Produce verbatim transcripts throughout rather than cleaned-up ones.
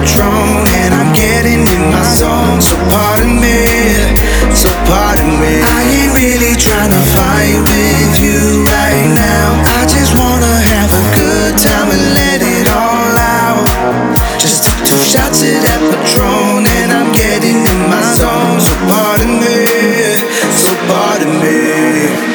Patron and I'm getting in my zone. So pardon me, so pardon me. I ain't really trying to fight with you right now. I just wanna have a good time and let it all out. Just took two shots of that Patron and I'm getting in my zone. So pardon me, so pardon me.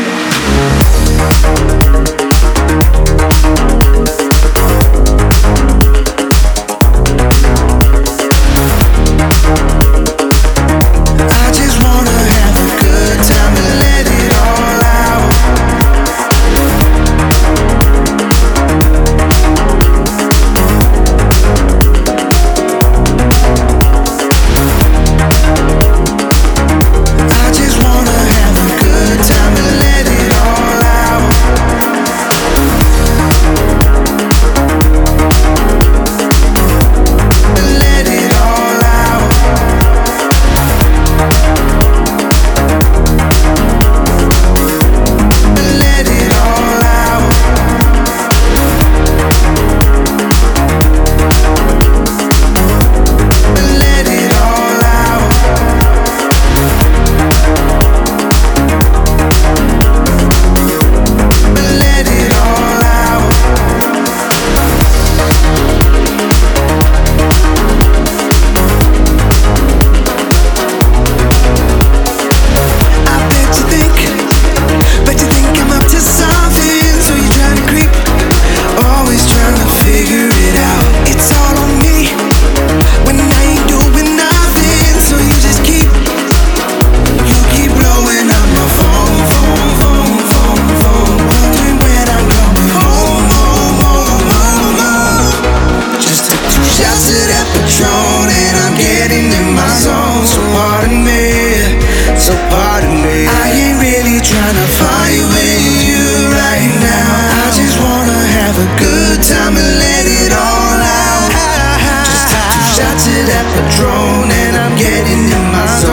So pardon me, I ain't really tryna fight with you right now. I just wanna have a good time and let it all out. Just took two shots of that Patron and I'm getting in my zone.